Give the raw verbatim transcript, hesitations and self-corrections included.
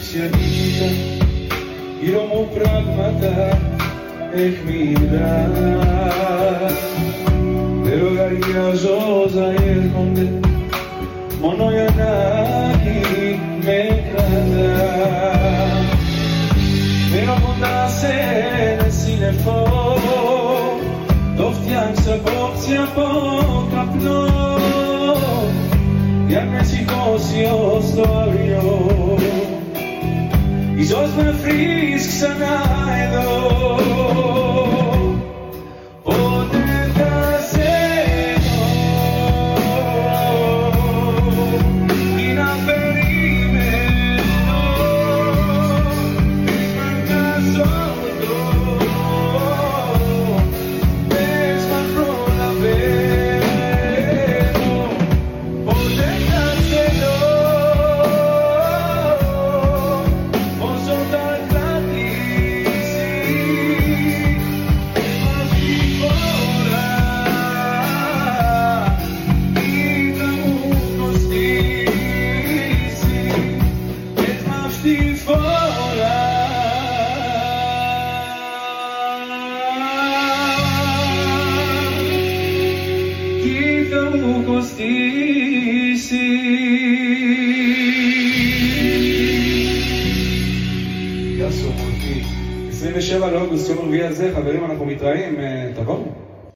ίσια νύχτα, γύρω μου πράγματα αιχμηρά. Δεν λογαριάζω όσα έρχονται, μόνο η ανάγκη με κρατά. Μένω κοντά σε ένα σύννεφο, το φτιάξα απόψε από καπνό, για να με σηκώσει ως το αύριο. Ίσως με βρεις ξανά εδώ. Πότε θα σε δω ή να περιμένω, πες μ' αν χαζωτώ, πες μ' αν προλαβαίνω. Πότε θα σε δω, όσο θα κρατήσεις, πες μ' αυτή φορά τι θα μου κοστίσει, πες μ' αυτή φορά τι θα μου κοστίσει. יאסו, אחי, עשרים ושבעה לאוגוסט, יום רביעי הזה, חברים, אנחנו מתראים, תבואו.